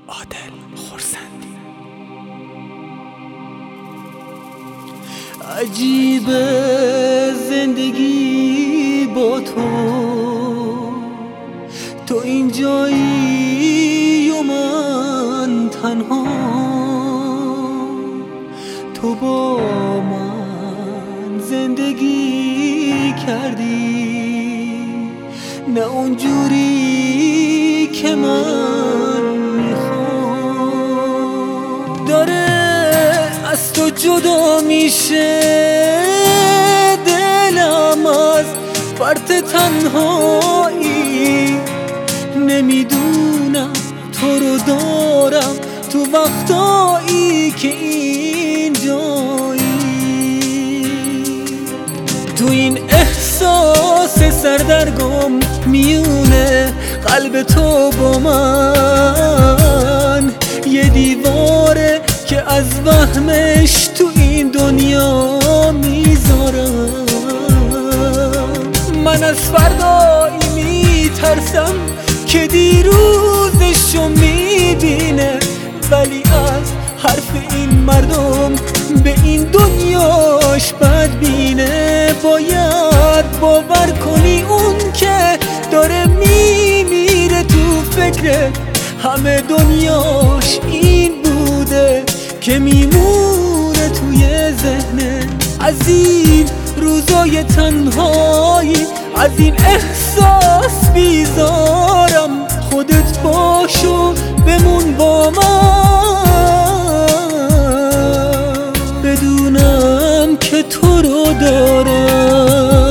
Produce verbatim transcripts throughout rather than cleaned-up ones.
عادل خورسندی. عجیبه زندگی با تو، تو اینجایی و من تنها، تو با من زندگی کردی نه اونجوری که من میخوام. داره از تو جدا میشه دلم از فرط تنهایی، نمیدونم تو رو دارم تو وقتایی که اینجایی. تو این احساس سردرگم میونه قلب تو با من، یه دیواره که از وهمش تو این دنیا میذارم. من از فردایی میترسم که دیروزشو میبینه، ولی از حرف این مردم به این دنیاش بدبینه. باید باور کنی اون که داره میمیره تو فکر همه دنیاش این بوده که میمونه توی ذهنه. از این روزای تنهایی، از این احساس بیزارم، خودت باشو بمون با من، بدونم که تو رو دارم.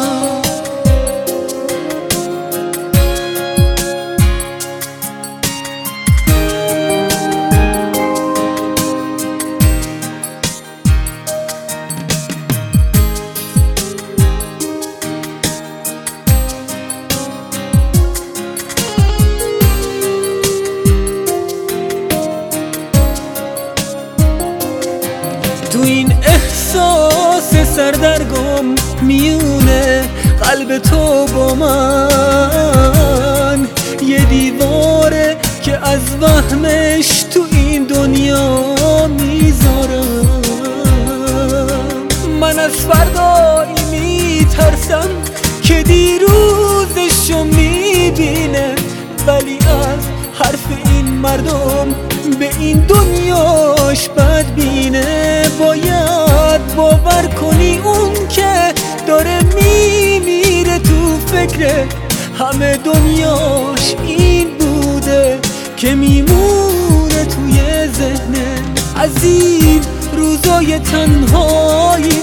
تو این احساس سردرگم میونه قلب تو با من، یه دیواره که از وهمش تو این دنیا میذارم. من از فردایی میترسم که دیروزشو میبینه، ولی از حرف این مردم به این دنیاش بدبینه. باید باور کنی اون که داره میمیره تو فکر همه دنیاش این بوده که میمونه توی ذهنه. از این روزای تنهایی،